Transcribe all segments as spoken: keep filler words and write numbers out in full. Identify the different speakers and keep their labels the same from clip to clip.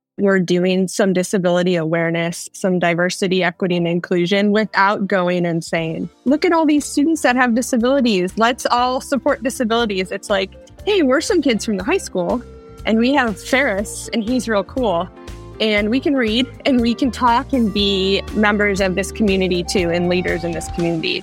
Speaker 1: we're doing some disability awareness, some diversity, equity, and inclusion without going and saying, look at all these students that have disabilities. Let's all support disabilities. It's like, hey, we're some kids from the high school and we have Ferris and he's real cool. And we can read and we can talk and be members of this community too and leaders in this community.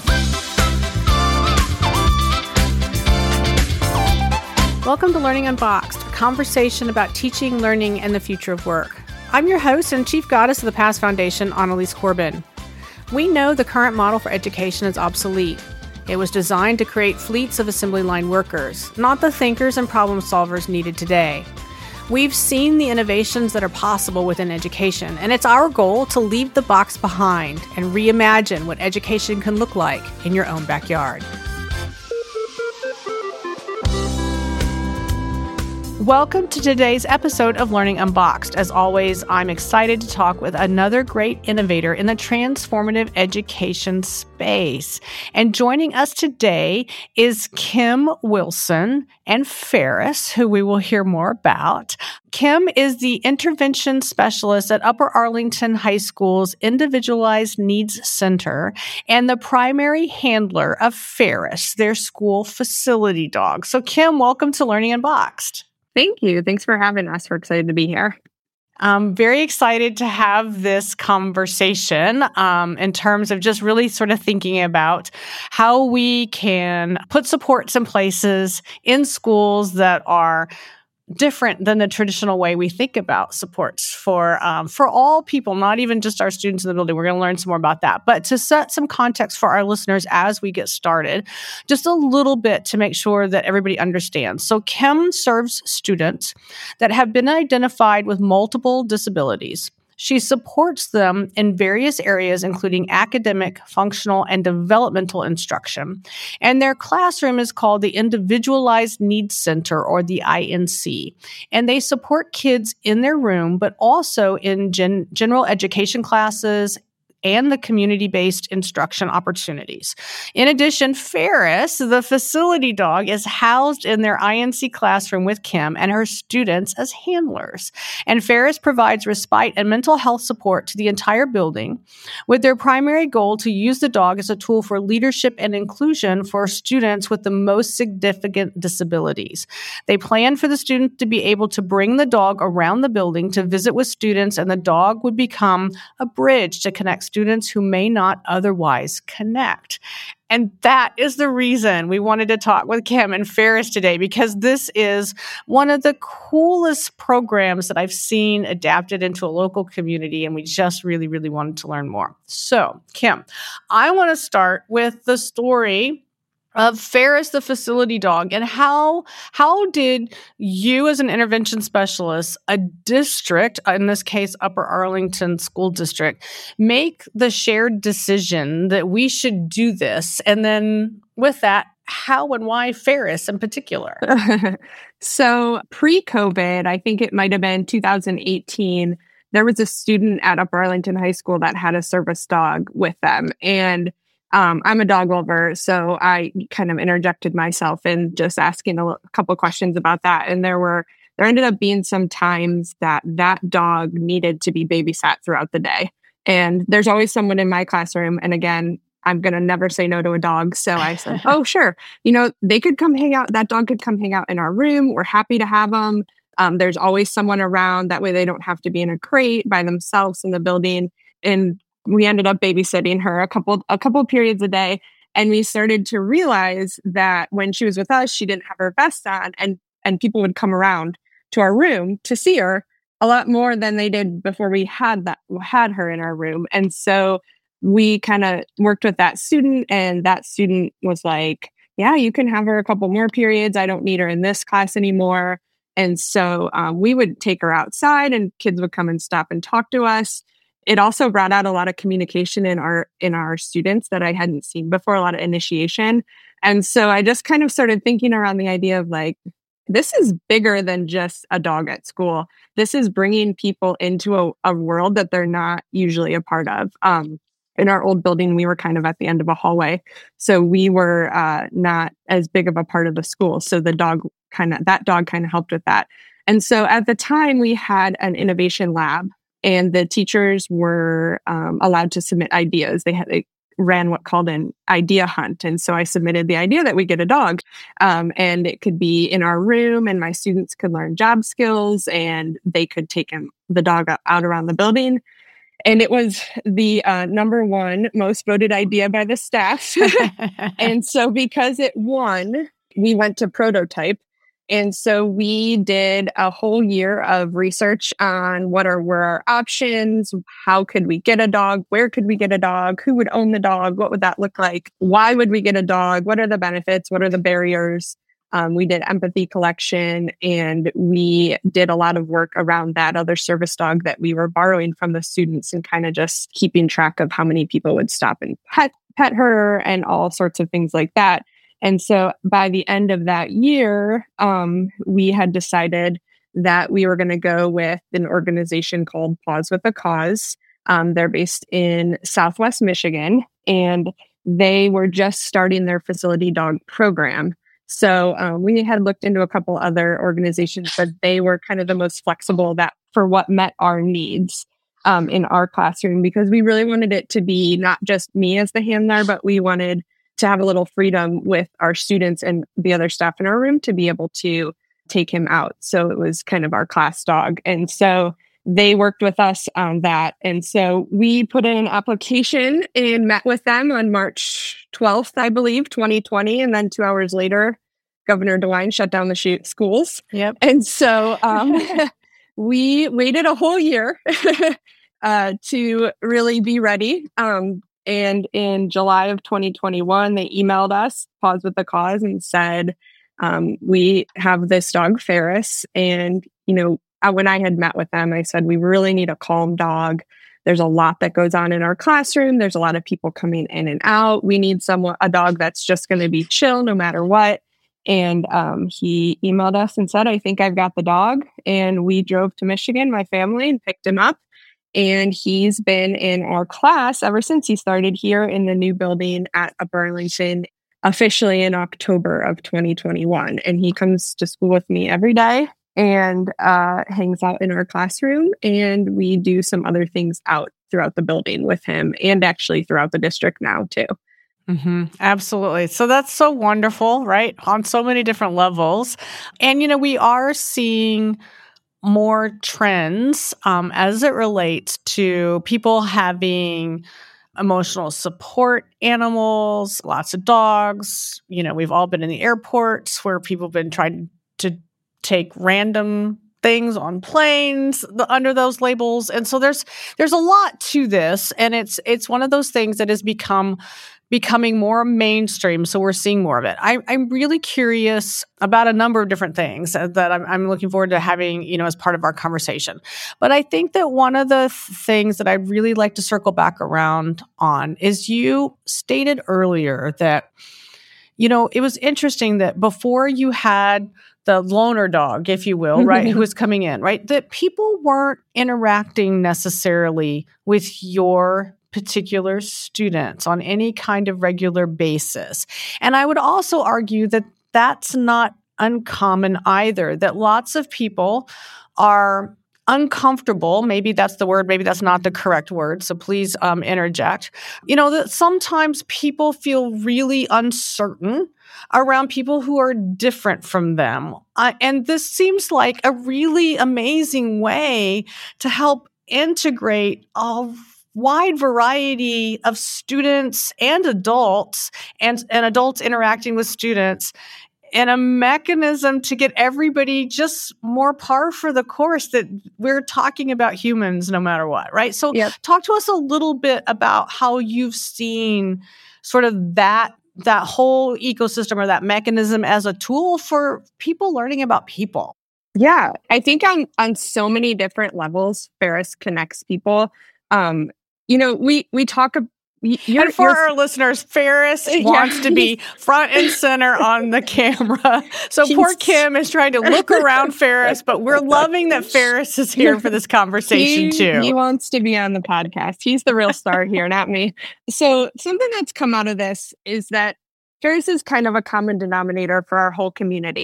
Speaker 2: Welcome to Learning Unboxed, a conversation about teaching, learning, and the future of work. I'm your host and Chief Goddess of the Past Foundation, Annalise Corbin. We know the current model for education is obsolete. It was designed to create fleets of assembly line workers, not the thinkers and problem solvers needed today. We've seen the innovations that are possible within education, and it's our goal to leave the box behind and reimagine what education can look like in your own backyard. Welcome to today's episode of Learning Unboxed. As always, I'm excited to talk with another great innovator in the transformative education space. And joining us today is Kim Wilson and Ferris, who we will hear more about. Kim is the intervention specialist at Upper Arlington High School's Individualized Needs Center and the primary handler of Ferris, their school facility dog. So Kim, welcome to Learning Unboxed.
Speaker 1: Thank you. Thanks for having us. We're excited to be here.
Speaker 2: I'm very excited to have this conversation um, in terms of just really sort of thinking about how we can put supports in places in schools that are different than the traditional way we think about supports for um, for all people, not even just our students in the building. We're going to learn some more about that. But to set some context for our listeners as we get started, just a little bit to make sure that everybody understands. So Kim serves students that have been identified with multiple disabilities. She supports them in various areas, including academic, functional, and developmental instruction. And their classroom is called the Individualized Needs Center, or the I N C. And they support kids in their room, but also in gen- general education classes and the community-based instruction opportunities. In addition, Ferris, the facility dog, is housed in their I N C classroom with Kim and her students as handlers. And Ferris provides respite and mental health support to the entire building, with their primary goal to use the dog as a tool for leadership and inclusion for students with the most significant disabilities. They plan for the student to be able to bring the dog around the building to visit with students, and the dog would become a bridge to connect students who may not otherwise connect. And that is the reason we wanted to talk with Kim and Ferris today, because this is one of the coolest programs that I've seen adapted into a local community, and we just really, really wanted to learn more. So, Kim, I want to start with the story of Ferris, the facility dog, and how how did you, as an intervention specialist, a district, in this case, Upper Arlington School District, make the shared decision that we should do this? And then with that, how and why Ferris in particular?
Speaker 1: So pre-COVID, I think it might have been two thousand eighteen, there was a student at Upper Arlington High School that had a service dog with them. And Um, I'm a dog lover, so I kind of interjected myself in just asking a, l- a couple questions about that. And there were, there ended up being some times that that dog needed to be babysat throughout the day. And there's always someone in my classroom. And again, I'm going to never say no to a dog. So I said, oh, sure. You know, they could come hang out. That dog could come hang out in our room. We're happy to have them. Um, there's always someone around. That way they don't have to be in a crate by themselves in the building. And we ended up babysitting her a couple a couple periods a day, and we started to realize that when she was with us, she didn't have her vest on, and and people would come around to our room to see her a lot more than they did before we had that had her in our room. And so we kind of worked with that student, and that student was like, "Yeah, you can have her a couple more periods. I don't need her in this class anymore." And so um, we would take her outside, and kids would come and stop and talk to us. It also brought out a lot of communication in our in our students that I hadn't seen before, a lot of initiation. And so I just kind of started thinking around the idea of like, this is bigger than just a dog at school. This is bringing people into a, a world that they're not usually a part of. Um, in our old building, we were kind of at the end of a hallway. So we were uh, not as big of a part of the school. So the dog kind of, that dog kind of helped with that. And so at the time, we had an innovation lab, and the teachers were um, allowed to submit ideas. They had they ran what called an idea hunt. And so I submitted the idea that we get a dog, um, and it could be in our room, and my students could learn job skills, and they could take him, the dog out around the building. And it was the uh, number one most voted idea by the staff. And so because it won, we went to prototype. And so we did a whole year of research on what are were our options, how could we get a dog, where could we get a dog, who would own the dog, what would that look like, why would we get a dog, what are the benefits, what are the barriers. Um, we did empathy collection, and we did a lot of work around that other service dog that we were borrowing from the students, and kind of just keeping track of how many people would stop and pet, pet her and all sorts of things like that. And so by the end of that year, um, we had decided that we were going to go with an organization called Paws with a Cause. Um, they're based in Southwest Michigan, and they were just starting their facility dog program. So um, we had looked into a couple other organizations, but they were kind of the most flexible that for what met our needs um, in our classroom, because we really wanted it to be not just me as the handler, but we wanted to have a little freedom with our students and the other staff in our room to be able to take him out. So it was kind of our class dog. And so they worked with us on that. And so we put in an application and met with them on March twelfth, I believe, twenty twenty. And then two hours later, Governor DeWine shut down the sh- schools.
Speaker 2: Yep.
Speaker 1: And so um, we waited a whole year uh, to really be ready. Um, and in July of twenty twenty-one, they emailed us, Paws with a Cause, and said, um, we have this dog, Ferris, and, you know, when I had met with them, I said, we really need a calm dog. There's a lot that goes on in our classroom. There's a lot of people coming in and out. We need someone, a dog that's just going to be chill no matter what. And um, he emailed us and said, I think I've got the dog. And we drove to Michigan, my family, and picked him up. And he's been in our class ever since he started here in the new building at Upper Arlington, officially in October of twenty twenty-one. And he comes to school with me every day and uh, hangs out in our classroom. And we do some other things out throughout the building with him, and actually throughout the district now too.
Speaker 2: Mm-hmm. Absolutely. So that's so wonderful, right? On so many different levels. And, you know, we are seeing more trends um, as it relates to people having emotional support animals, lots of dogs. You know, we've all been in the airports where people have been trying to take random things on planes the, under those labels. And so there's there's a lot to this. And it's it's one of those things that has become becoming more mainstream. So we're seeing more of it. I, I'm really curious about a number of different things that I'm, I'm looking forward to having, you know, as part of our conversation. But I think that one of the th- things that I'd really like to circle back around on is you stated earlier that, you know, it was interesting that before you had the loner dog, if you will, right, who was coming in, right, that people weren't interacting necessarily with your particular students on any kind of regular basis. And I would also argue that that's not uncommon either, that lots of people are uncomfortable. Maybe that's the word, maybe that's not the correct word. So please um, interject. You know, that sometimes people feel really uncertain around people who are different from them. Uh, and this seems like a really amazing way to help integrate all wide variety of students and adults and, and adults interacting with students, and a mechanism to get everybody just more par for the course that we're talking about humans no matter what, right? So yep. Talk to us a little bit about how you've seen sort of that that whole ecosystem or that mechanism as a tool for people learning about people.
Speaker 1: Yeah, I think on, on so many different levels, Ferris connects people. Um, You know, we we talk. You're,
Speaker 2: and for
Speaker 1: you're,
Speaker 2: our listeners, Ferris wants yeah. to be front and center on the camera. So He's, poor Kim is trying to look around Ferris, but we're loving that Ferris is here for this conversation
Speaker 1: he,
Speaker 2: too.
Speaker 1: He wants to be on the podcast. He's the real star here, not me. So something that's come out of this is that Ferris is kind of a common denominator for our whole community.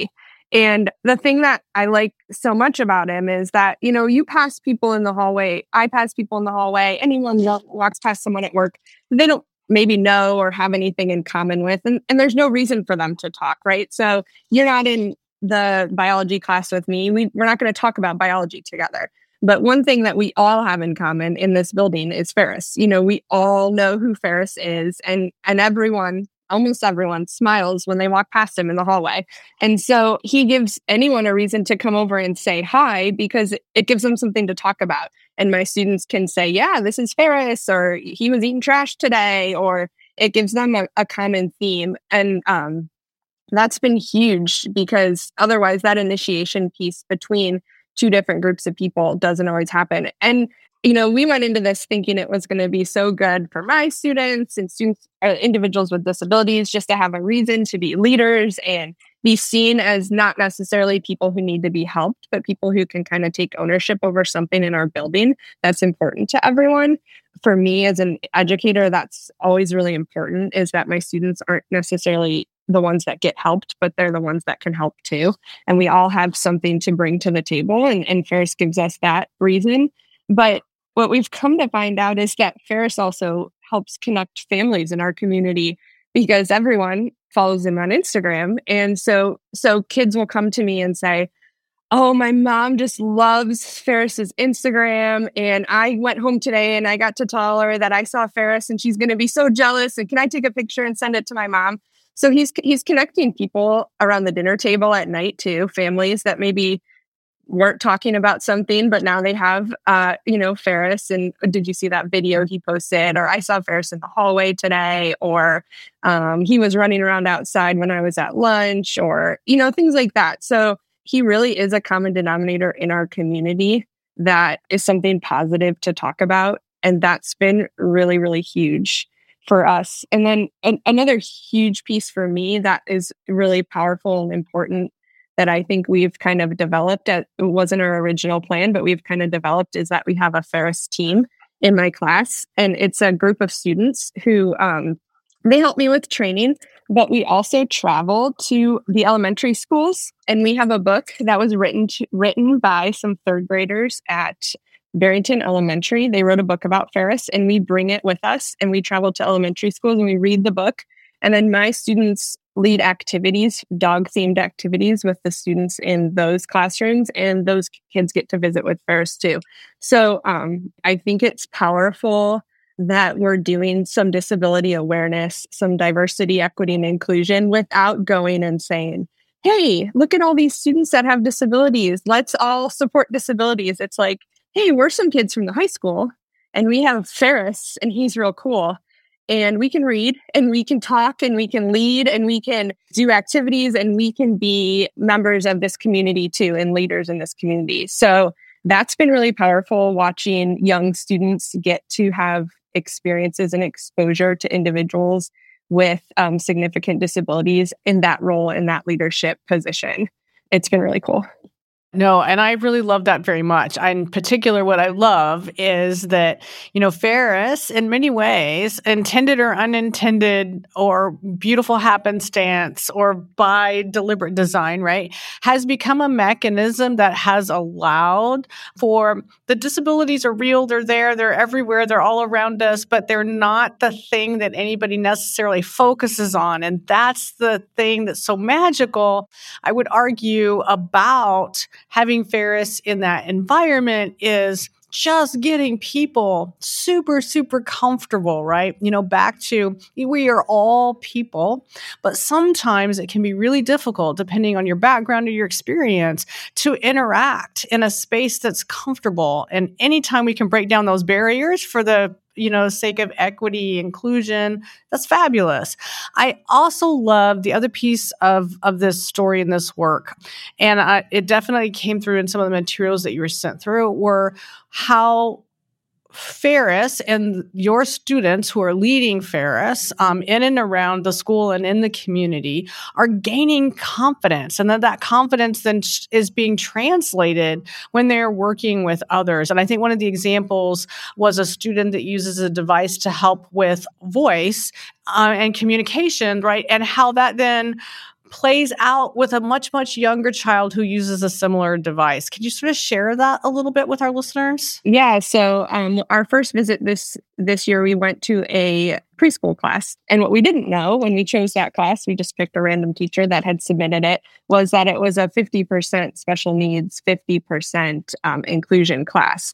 Speaker 1: And the thing that I like so much about him is that, you know, you pass people in the hallway, I pass people in the hallway, anyone who walks past someone at work, they don't maybe know or have anything in common with, and, and there's no reason for them to talk, right? So you're not in the biology class with me. We, we're not going to talk about biology together. But one thing that we all have in common in this building is Ferris. You know, we all know who Ferris is, and and everyone, almost everyone, smiles when they walk past him in the hallway. And so he gives anyone a reason to come over and say hi, because it gives them something to talk about. And my students can say, yeah, this is Ferris, or he was eating trash today, or it gives them a, a common theme. And um, that's been huge, because otherwise that initiation piece between two different groups of people doesn't always happen. And, you know, we went into this thinking it was going to be so good for my students and students, uh, individuals with disabilities, just to have a reason to be leaders and be seen as not necessarily people who need to be helped, but people who can kind of take ownership over something in our building that's important to everyone. For me as an educator, that's always really important, is that my students aren't necessarily the ones that get helped, but they're the ones that can help too. And we all have something to bring to the table, and, and Ferris gives us that reason. But what we've come to find out is that Ferris also helps connect families in our community, because everyone follows him on Instagram. And so, so kids will come to me and say, oh, my mom just loves Ferris's Instagram. And I went home today and I got to tell her that I saw Ferris and she's going to be so jealous. And can I take a picture and send it to my mom? So he's he's connecting people around the dinner table at night too, families that maybe weren't talking about something, but now they have, uh, you know, Ferris. And did you see that video he posted? Or I saw Ferris in the hallway today, or um, he was running around outside when I was at lunch, or, you know, things like that. So he really is a common denominator in our community that is something positive to talk about. And that's been really, really huge for us. And then an- another huge piece for me that is really powerful and important that I think we've kind of developed, at, it wasn't our original plan, but we've kind of developed, is that we have a Ferris team in my class. And it's a group of students who, um, they help me with training, but we also travel to the elementary schools. And we have a book that was written to, written by some third graders at Barrington Elementary. They wrote a book about Ferris, and we bring it with us, and we travel to elementary schools and we read the book. And then my students lead activities, dog-themed activities with the students in those classrooms, and those kids get to visit with Ferris too. So um, I think it's powerful that we're doing some disability awareness, some diversity, equity, and inclusion without going and saying, hey, look at all these students that have disabilities. Let's all support disabilities. It's like, hey, we're some kids from the high school, and we have Ferris, and he's real cool. And we can read, and we can talk, and we can lead, and we can do activities, and we can be members of this community too, and leaders in this community. So that's been really powerful, watching young students get to have experiences and exposure to individuals with um, significant disabilities in that role, in that leadership position. It's been really cool.
Speaker 2: No, and I really love that very much. I, in particular, what I love is that, you know, Ferris, in many ways, intended or unintended, or beautiful happenstance, or by deliberate design, right, has become a mechanism that has allowed for the disabilities are real, they're there, they're everywhere, they're all around us, but they're not the thing that anybody necessarily focuses on. And that's the thing that's so magical, I would argue, about having Ferris in that environment, is just getting people super, super comfortable, right? You know, back to, we are all people, but sometimes it can be really difficult, depending on your background or your experience, to interact in a space that's comfortable. And anytime we can break down those barriers for the you know, sake of equity, inclusion, that's fabulous. I also love the other piece of, of this story and this work, and I, it definitely came through in some of the materials that you were sent through, were how Ferris and your students who are leading Ferris um, in and around the school and in the community are gaining confidence, and that that confidence then sh- is being translated when they're working with others. And I think one of the examples was a student that uses a device to help with voice uh, and communication, right? And how that then plays out with a much, much younger child who uses a similar device. Can you sort of share that a little bit with our listeners?
Speaker 1: Yeah. So um, our first visit this this year, we went to a preschool class. And what we didn't know when we chose that class, we just picked a random teacher that had submitted it, was that it was a fifty percent special needs, fifty percent um, inclusion class.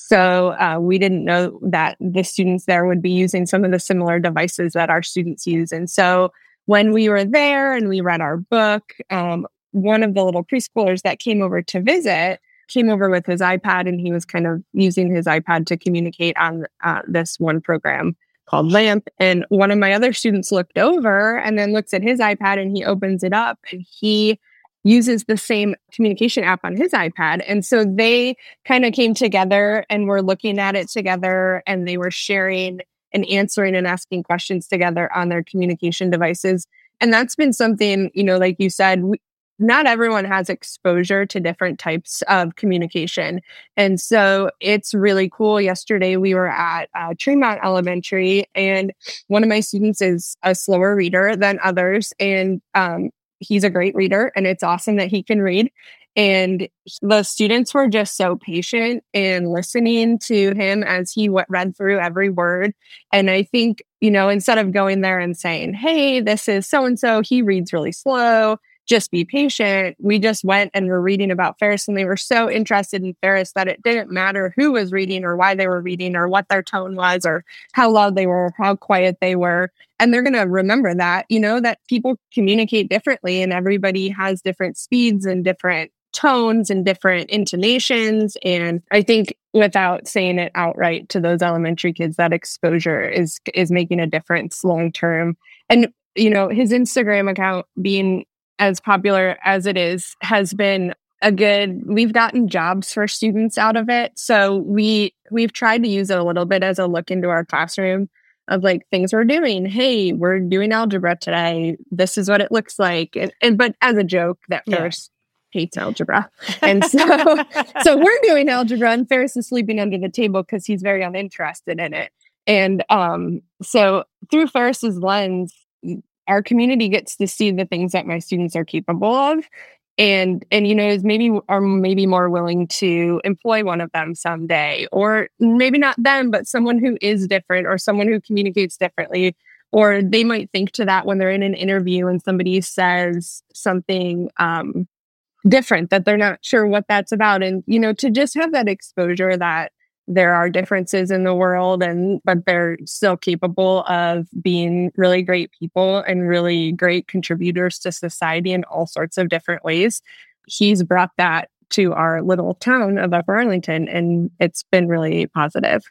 Speaker 1: So uh, we didn't know that the students there would be using some of the similar devices that our students use. And so when we were there and we read our book, um, one of the little preschoolers that came over to visit came over with his iPad, and he was kind of using his iPad to communicate on uh, this one program called LAMP. And one of my other students looked over and then looks at his iPad, and he opens it up, and he uses the same communication app on his iPad. And so they kind of came together and were looking at it together, and they were sharing and answering and asking questions together on their communication devices. And that's been something, you know, like you said, we, not everyone has exposure to different types of communication. And so it's really cool. Yesterday, we were at uh, Tremont Elementary, and one of my students is a slower reader than others. And um, he's a great reader, and it's awesome that he can read. And the students were just so patient and listening to him as he w- read through every word. And I think, you know, instead of going there and saying, hey, this is so-and-so, he reads really slow, just be patient. We just went and were reading about Ferris, and they were so interested in Ferris that it didn't matter who was reading or why they were reading or what their tone was or how loud they were, how quiet they were. And they're going to remember that, you know, that people communicate differently, and everybody has different speeds and different tones and different intonations. And I think without saying it outright to those elementary kids, that exposure is is making a difference long term. And, you know, his Instagram account being as popular as it is has been a good, we've gotten jobs for students out of it. So we we've tried to use it a little bit as a look into our classroom of like things we're doing. Hey, we're doing algebra today. This is what it looks like. And, and but as a joke that
Speaker 2: Yeah.
Speaker 1: Ferris hates algebra. And so so we're doing algebra, and Ferris is sleeping under the table because he's very uninterested in it. And um, so through Ferris's lens, our community gets to see the things that my students are capable of, and and you know, is maybe are maybe more willing to employ one of them someday, or maybe not them, but someone who is different or someone who communicates differently. Or they might think to that when they're in an interview and somebody says something um, different that they're not sure what that's about. And, you know, to just have that exposure that there are differences in the world, and but they're still capable of being really great people and really great contributors to society in all sorts of different ways. He's brought that to our little town of Upper Arlington, and it's been really positive.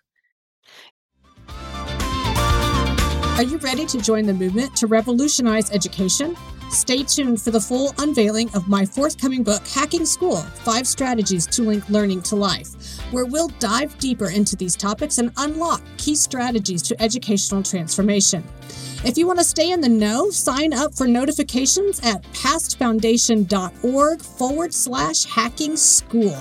Speaker 3: Are you ready to join the movement to revolutionize education? Stay tuned for the full unveiling of my forthcoming book, Hacking School, Five Strategies to Link Learning to Life, where we'll dive deeper into these topics and unlock key strategies to educational transformation. If you want to stay in the know, sign up for notifications at pastfoundation.org forward slash hacking school.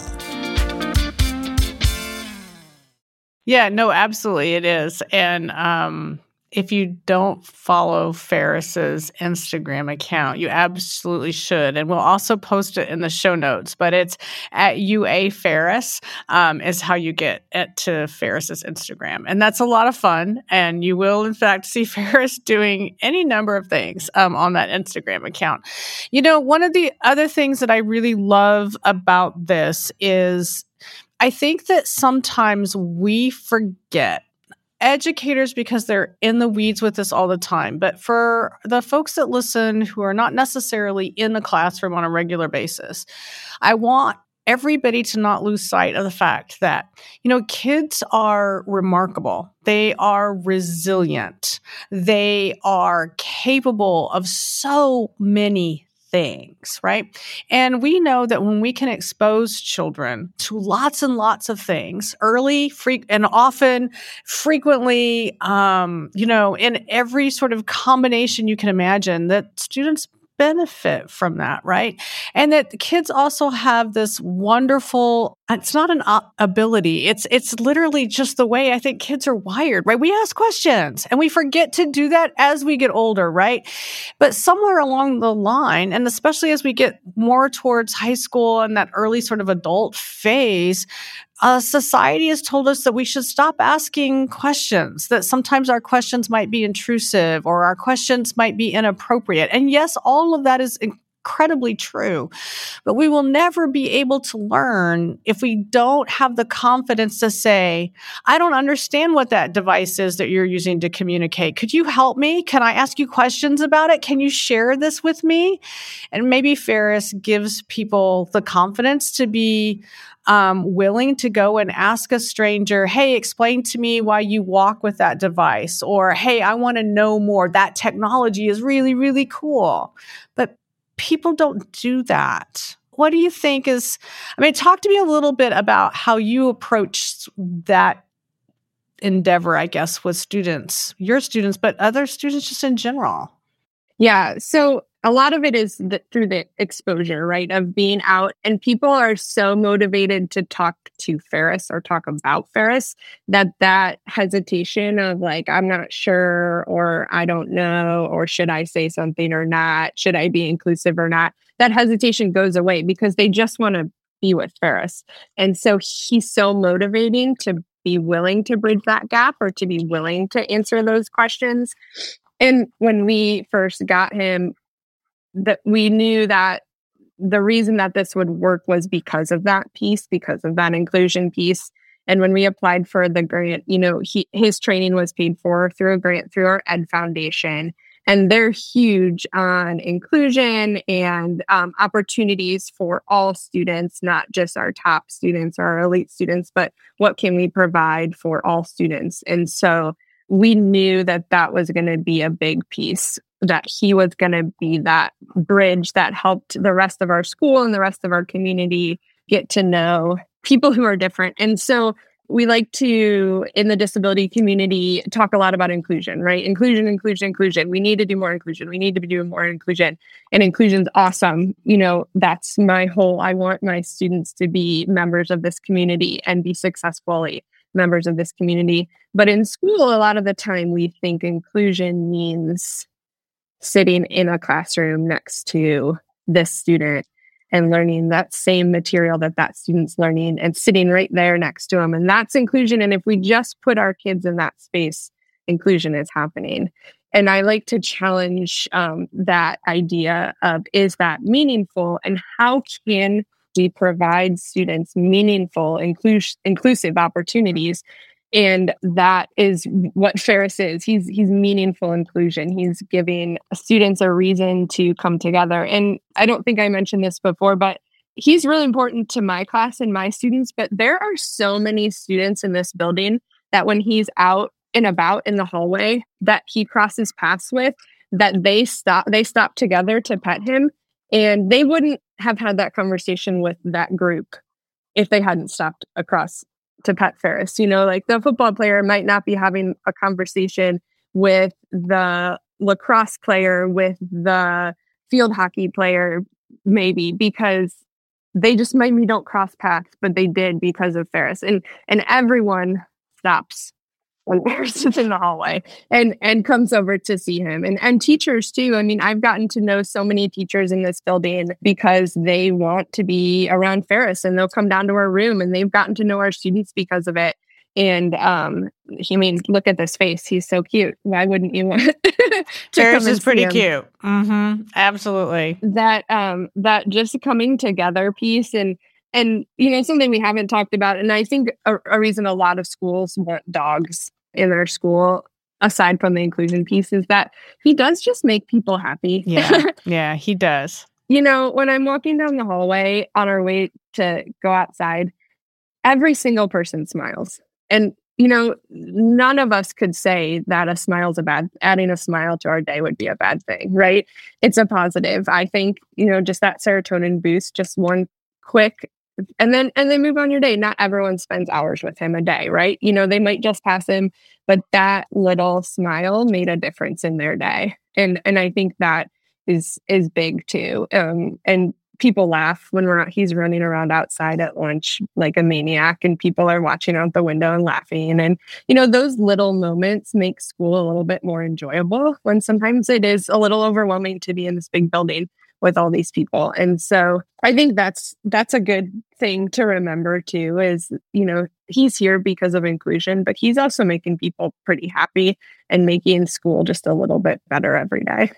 Speaker 2: Yeah, no, absolutely it is. And um, if you don't follow Ferris's Instagram account, you absolutely should. And we'll also post it in the show notes, but it's at U A Ferris um, is how you get it to Ferris's Instagram. And that's a lot of fun. And you will, in fact, see Ferris doing any number of things um, on that Instagram account. You know, one of the other things that I really love about this is I think that sometimes we forget educators because they're in the weeds with this all the time. But for the folks that listen who are not necessarily in the classroom on a regular basis, I want everybody to not lose sight of the fact that, you know, kids are remarkable. They are resilient. They are capable of so many things, right? And we know that when we can expose children to lots and lots of things early, fre- and often, frequently, um, you know, in every sort of combination you can imagine, that students benefit from that, right? And that the kids also have this wonderful, it's not an uh, ability. It's, it's literally just the way I think kids are wired, right? We ask questions and we forget to do that as we get older, right? But somewhere along the line, and especially as we get more towards high school and that early sort of adult phase, Uh, society has told us that we should stop asking questions, that sometimes our questions might be intrusive or our questions might be inappropriate. And yes, all of that is incredibly true, but we will never be able to learn if we don't have the confidence to say, I don't understand what that device is that you're using to communicate. Could you help me? Can I ask you questions about it? Can you share this with me? And maybe Ferris gives people the confidence to be Um, willing to go and ask a stranger, hey, explain to me why you walk with that device, or hey, I want to know more. That technology is really, really cool. But people don't do that. What do you think is, I mean, talk to me a little bit about how you approach that endeavor, I guess, with students, your students, but other students just in general.
Speaker 1: Yeah. So a lot of it is the, through the exposure, right, of being out. And people are so motivated to talk to Ferris or talk about Ferris that that hesitation of like, I'm not sure, or I don't know, or should I say something or not? Should I be inclusive or not? That hesitation goes away because they just want to be with Ferris. And so he's so motivating to be willing to bridge that gap or to be willing to answer those questions. And when we first got him, that we knew that the reason that this would work was because of that piece, because of that inclusion piece. And when we applied for the grant, you know, he, his training was paid for through a grant through our Ed Foundation. And they're huge on inclusion and um, opportunities for all students, not just our top students or our elite students, but what can we provide for all students? And so we knew that that was going to be a big piece, that he was going to be that bridge that helped the rest of our school and the rest of our community get to know people who are different. And so we like to, in the disability community, talk a lot about inclusion, right? Inclusion, inclusion, inclusion. We need to do more inclusion. We need to be doing more inclusion. And inclusion's awesome. You know, that's my whole, I want my students to be members of this community and be successfully members of this community. But in school, a lot of the time we think inclusion means sitting in a classroom next to this student and learning that same material that that student's learning and sitting right there next to them. And that's inclusion. And if we just put our kids in that space, inclusion is happening. And I like to challenge um, that idea of, is that meaningful? And how can we provide students meaningful, inclus- inclusive opportunities? And that is what Ferris is. He's he's meaningful inclusion. He's giving students a reason to come together. And I don't think I mentioned this before, but he's really important to my class and my students. But there are so many students in this building that when he's out and about in the hallway that he crosses paths with, that they stop they stop together to pet him. And they wouldn't have had that conversation with that group if they hadn't stopped across to pet Ferris. You know, like the football player might not be having a conversation with the lacrosse player, with the field hockey player, maybe because they just maybe don't cross paths, but they did because of Ferris. And and everyone stops when Ferris is in the hallway and and comes over to see him. And and teachers too. I mean, I've gotten to know so many teachers in this building because they want to be around Ferris and they'll come down to our room and they've gotten to know our students because of it. And um, I mean, look at this face. He's so cute. Why wouldn't you want to
Speaker 2: Ferris is pretty cute. Mm-hmm. Absolutely.
Speaker 1: That um that just coming together piece and and you know, something we haven't talked about. And I think a, a reason a lot of schools want dogs in their school, aside from the inclusion piece, is that he does just make people happy.
Speaker 2: Yeah, yeah, he does.
Speaker 1: You know, when I'm walking down the hallway on our way to go outside, every single person smiles. And, you know, none of us could say that a smile's a bad, adding a smile to our day would be a bad thing, right? It's a positive. I think, you know, just that serotonin boost, just one quick And then and then move on your day. Not everyone spends hours with him a day, right? You know, they might just pass him, but that little smile made a difference in their day. And and I think that is is big too. Um, and people laugh when we're not, he's running around outside at lunch like a maniac, and people are watching out the window and laughing. And, you know, those little moments make school a little bit more enjoyable when sometimes it is a little overwhelming to be in this big building with all these people. And so I think that's that's a good thing to remember too, is, you know, he's here because of inclusion, but he's also making people pretty happy and making school just a little bit better every day.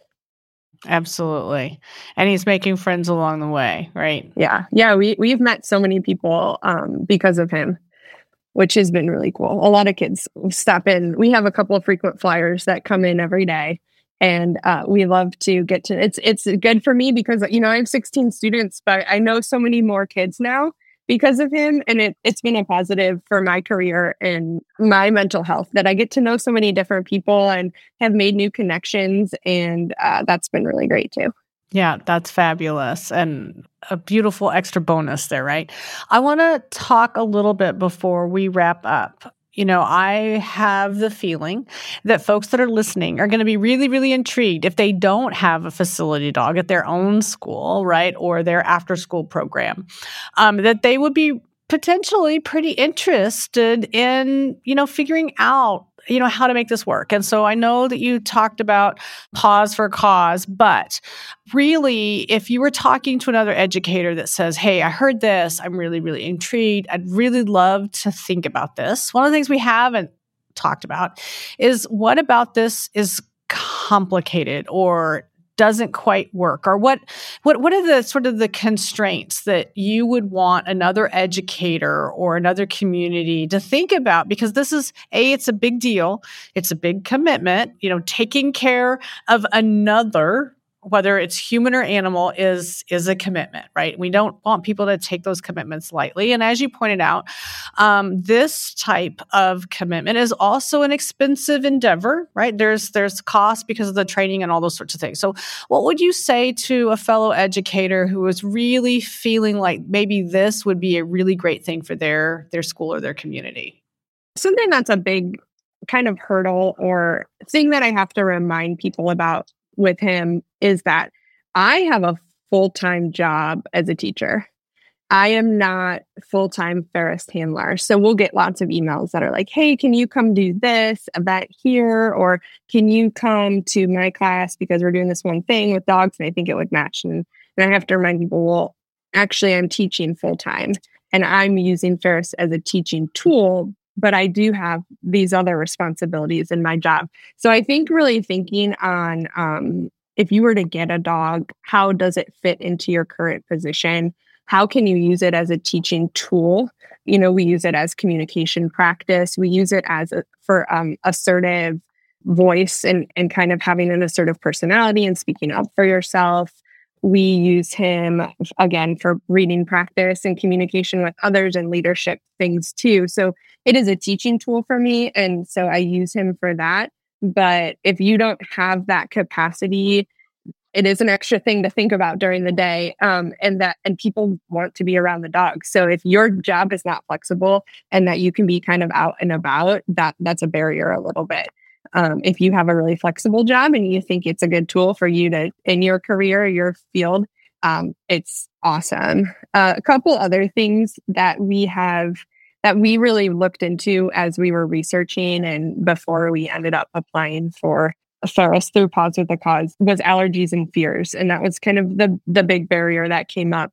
Speaker 2: Absolutely. And he's making friends along the way, right?
Speaker 1: Yeah. Yeah. We, we've met so many people um, because of him, which has been really cool. A lot of kids stop in. We have a couple of frequent flyers that come in every day. And uh, we love to get to, it's, it's good for me because, you know, I have sixteen students, but I know so many more kids now because of him. And it, it's been a positive for my career and my mental health that I get to know so many different people and have made new connections. And uh, that's been really great too.
Speaker 2: Yeah, that's fabulous and a beautiful extra bonus there, right? I want to talk a little bit before we wrap up. You know, I have the feeling that folks that are listening are going to be really, really intrigued if they don't have a facility dog at their own school, right, or their after-school program, um, that they would be potentially pretty interested in, you know, figuring out, you know, how to make this work. And so I know that you talked about Paws for Cause, but really, if you were talking to another educator that says, hey, I heard this, I'm really, really intrigued, I'd really love to think about this. One of the things we haven't talked about is what about this is complicated or doesn't quite work, or what what what are the sort of the constraints that you would want another educator or another community to think about? Because this is a it's a big deal, it's a big commitment. You know, taking care of another, whether it's human or animal, is is a commitment, right? We don't want people to take those commitments lightly. And as you pointed out, um, this type of commitment is also an expensive endeavor, right? There's there's cost because of the training and all those sorts of things. So what would you say to a fellow educator who is really feeling like maybe this would be a really great thing for their their school or their community?
Speaker 1: Something that's a big kind of hurdle or thing that I have to remind people about with him is that I have a full-time job as a teacher. I am not full-time Ferris handler. So we'll get lots of emails that are like, hey, can you come do this event here? Or can you come to my class because we're doing this one thing with dogs and I think it would match. And, and I have to remind people, well, actually I'm teaching full-time and I'm using Ferris as a teaching tool, but I do have these other responsibilities in my job. So I think really thinking on um, if you were to get a dog, how does it fit into your current position? How can you use it as a teaching tool? You know, we use it as communication practice. We use it as a, for um, assertive voice and, and kind of having an assertive personality and speaking up for yourself. We use him, again, for reading practice and communication with others and leadership things too. So it is a teaching tool for me. And so I use him for that. But if you don't have that capacity, it is an extra thing to think about during the day. Um, and that, and people want to be around the dog. So if your job is not flexible and that you can be kind of out and about, that that's a barrier a little bit. Um, if you have a really flexible job and you think it's a good tool for you to, in your career, your field, um, it's awesome. Uh, a couple other things that we have, that we really looked into as we were researching and before we ended up applying for Ferris through Paws with a Cause was allergies and fears. And that was kind of the, the big barrier that came up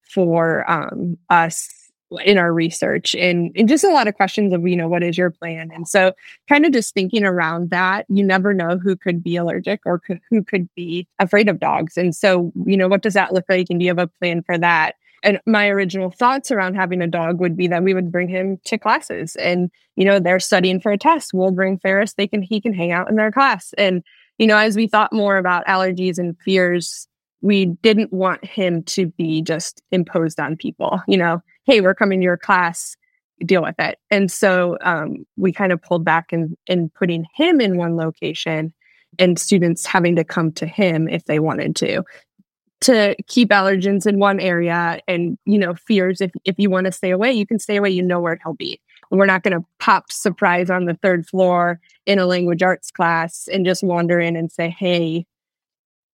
Speaker 1: for um, us in our research and, and just a lot of questions of, you know, what is your plan? And so kind of just thinking around that, you never know who could be allergic or could, who could be afraid of dogs. And so, you know, what does that look like? And do you have a plan for that? And my original thoughts around having a dog would be that we would bring him to classes and, you know, they're studying for a test. We'll bring Ferris. They can, he can hang out in their class. And, you know, as we thought more about allergies and fears, we didn't want him to be just imposed on people, you know, hey, we're coming to your class, deal with it. And so um, we kind of pulled back in, in putting him in one location and students having to come to him if they wanted to. To keep allergens in one area and, you know, fears. If, if you want to stay away, you can stay away. You know where he'll be. We're not going to pop surprise on the third floor in a language arts class and just wander in and say, hey,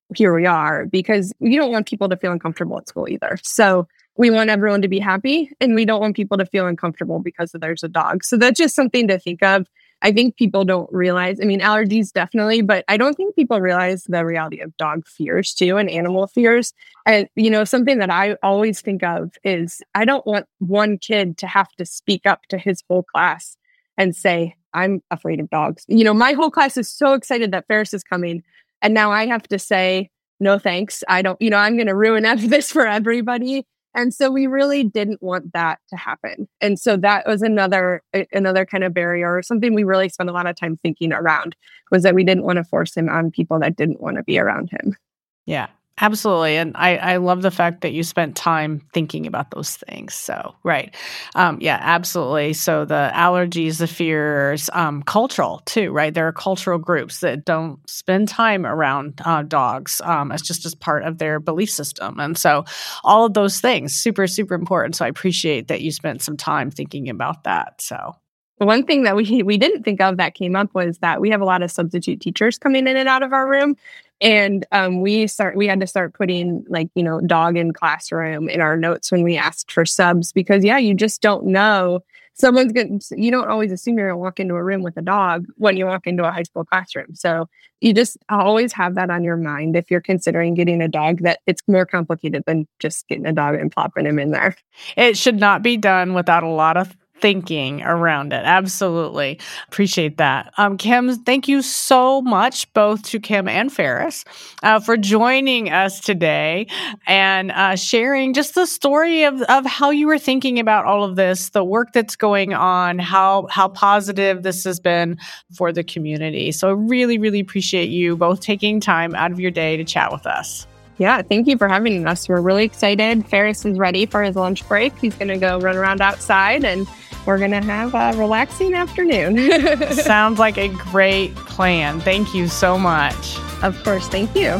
Speaker 1: here we are, because you don't want people to feel uncomfortable at school either. So we want everyone to be happy, and we don't want people to feel uncomfortable because there's a dog. So that's just something to think of. I think people don't realize, I mean, allergies definitely, but I don't think people realize the reality of dog fears too, and animal fears. And, you know, something that I always think of is I don't want one kid to have to speak up to his whole class and say, I'm afraid of dogs. You know, my whole class is so excited that Ferris is coming. And now I have to say, no, thanks. I don't, you know, I'm going to ruin this for everybody. And so we really didn't want that to happen. And so that was another another kind of barrier, or something we really spent a lot of time thinking around, was that we didn't want to force him on people that didn't want to be around him.
Speaker 2: Yeah, absolutely. And I, I love the fact that you spent time thinking about those things. So, right. Um, yeah, absolutely. So the allergies, the fears, um, cultural too, right? There are cultural groups that don't spend time around uh, dogs um, as just as part of their belief system. And so all of those things, super, super important. So I appreciate that you spent some time thinking about that. So.
Speaker 1: One thing that we we didn't think of that came up was that we have a lot of substitute teachers coming in and out of our room. And um, we start we had to start putting, like, you know, dog in classroom in our notes when we asked for subs, because, yeah, you just don't know. Someone's going to, you don't always assume you're going to walk into a room with a dog when you walk into a high school classroom. So you just always have that on your mind if you're considering getting a dog, that it's more complicated than just getting a dog and plopping him in there.
Speaker 2: It should not be done without a lot of thinking around it. Absolutely. Appreciate that. Um, Kim, thank you so much, both to Kim and Ferris, uh, for joining us today and uh, sharing just the story of, of how you were thinking about all of this, the work that's going on, how, how positive this has been for the community. So I really, really appreciate you both taking time out of your day to chat with us.
Speaker 1: Yeah, thank you for having us. We're really excited. Ferris is ready for his lunch break. He's going to go run around outside, and we're going to have a relaxing afternoon.
Speaker 2: Sounds like a great plan. Thank you so much.
Speaker 1: Of course. Thank you.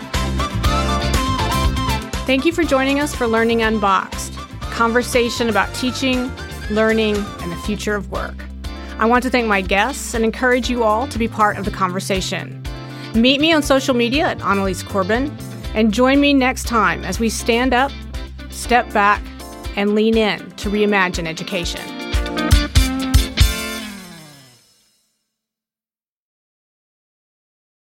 Speaker 4: Thank you for joining us for Learning Unboxed, conversation about teaching, learning, and the future of work. I want to thank my guests and encourage you all to be part of the conversation. Meet me on social media at Annalise Corbin, and join me next time as we stand up, step back, and lean in to reimagine education.